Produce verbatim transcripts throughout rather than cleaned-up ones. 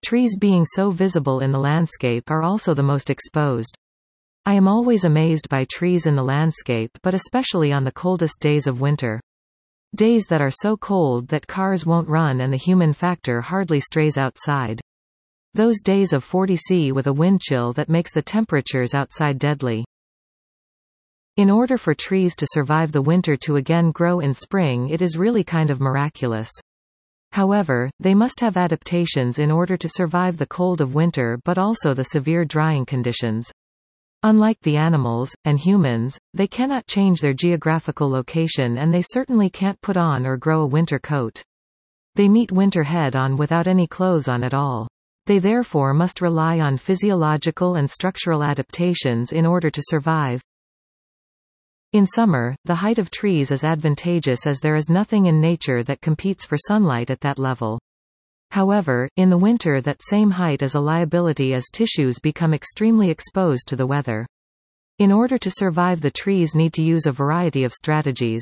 Trees being so visible in the landscape are also the most exposed. I am always amazed by trees in the landscape, but especially on the coldest days of winter. Days that are so cold that cars won't run and the human factor hardly strays outside. Those days of forty degrees with a wind chill that makes the temperatures outside deadly. In order for trees to survive the winter to again grow in spring, it is really kind of miraculous. However, they must have adaptations in order to survive the cold of winter but also the severe drying conditions. Unlike the animals, and humans, they cannot change their geographical location and they certainly can't put on or grow a winter coat. They meet winter head-on without any clothes on at all. They therefore must rely on physiological and structural adaptations in order to survive. In summer, the height of trees is advantageous as there is nothing in nature that competes for sunlight at that level. However, in the winter that same height is a liability as tissues become extremely exposed to the weather. In order to survive, the trees need to use a variety of strategies.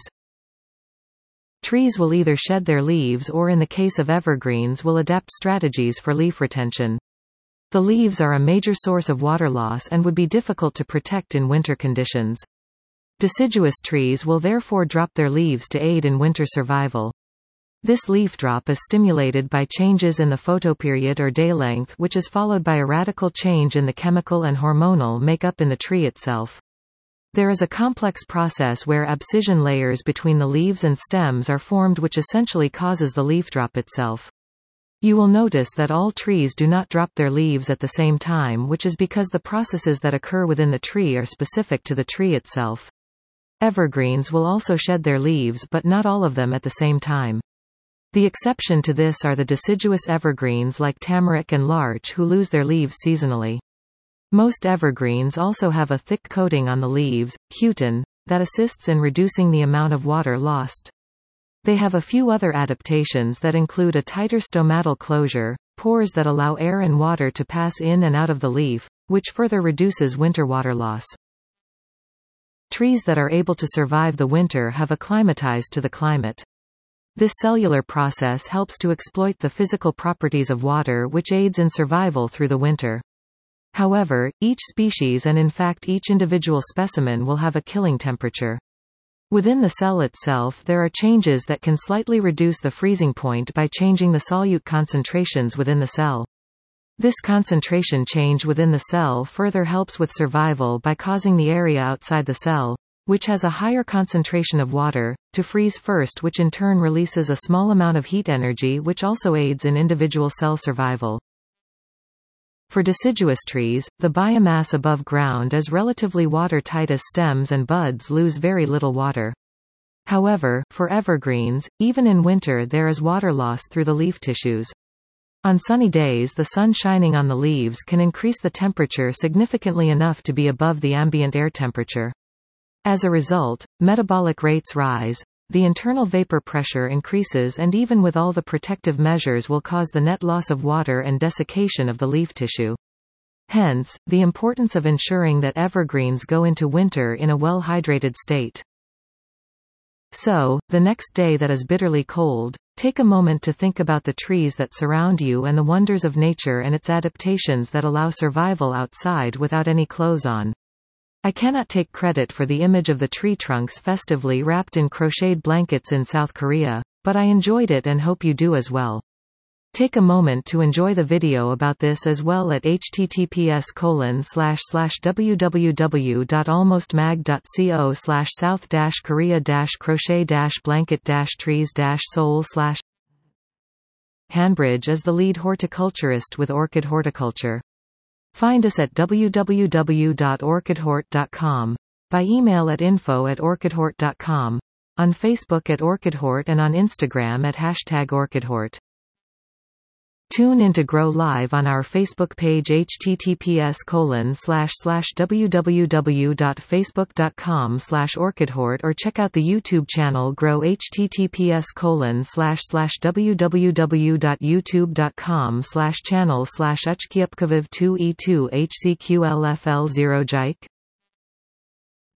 Trees will either shed their leaves or in the case of evergreens will adapt strategies for leaf retention. The leaves are a major source of water loss and would be difficult to protect in winter conditions. Deciduous trees will therefore drop their leaves to aid in winter survival. This leaf drop is stimulated by changes in the photoperiod or day length, which is followed by a radical change in the chemical and hormonal makeup in the tree itself. There is a complex process where abscission layers between the leaves and stems are formed which essentially causes the leaf drop itself. You will notice that all trees do not drop their leaves at the same time, which is because the processes that occur within the tree are specific to the tree itself. Evergreens will also shed their leaves but not all of them at the same time. The exception to this are the deciduous evergreens like tamarack and larch who lose their leaves seasonally. Most evergreens also have a thick coating on the leaves, cutin, that assists in reducing the amount of water lost. They have a few other adaptations that include a tighter stomatal closure, pores that allow air and water to pass in and out of the leaf, which further reduces winter water loss. Trees that are able to survive the winter have acclimatized to the climate. This cellular process helps to exploit the physical properties of water, which aids in survival through the winter. However, each species and in fact each individual specimen will have a killing temperature. Within the cell itself there are changes that can slightly reduce the freezing point by changing the solute concentrations within the cell. This concentration change within the cell further helps with survival by causing the area outside the cell, which has a higher concentration of water, to freeze first, which in turn releases a small amount of heat energy which also aids in individual cell survival. For deciduous trees, the biomass above ground is relatively watertight as stems and buds lose very little water. However, for evergreens, even in winter there is water loss through the leaf tissues. On sunny days the sun shining on the leaves can increase the temperature significantly enough to be above the ambient air temperature. As a result, metabolic rates rise, the internal vapor pressure increases, and even with all the protective measures will cause the net loss of water and desiccation of the leaf tissue. Hence, the importance of ensuring that evergreens go into winter in a well-hydrated state. So, the next day that is bitterly cold, take a moment to think about the trees that surround you and the wonders of nature and its adaptations that allow survival outside without any clothes on. I cannot take credit for the image of the tree trunks festively wrapped in crocheted blankets in South Korea, but I enjoyed it and hope you do as well. Take a moment to enjoy the video about this as well at https colon slash slash www.almostmag.co slash south dash korea dash crochet dash blanket dash trees dash soul slash. Hanbridge is the lead horticulturist with Orchid Horticulture. Find us at w w w dot orchid hort dot com, by email at info at orchid hort dot com, on Facebook at OrchidHort and on Instagram at hashtag OrchidHort. Tune in to Grow Live on our Facebook page https colon slash slash www.facebook.com slash orchidhort or check out the YouTube channel Grow https colon slash slash www.youtube.com slash channel slash uchkiupkaviv two e two hcqlfl zero jike.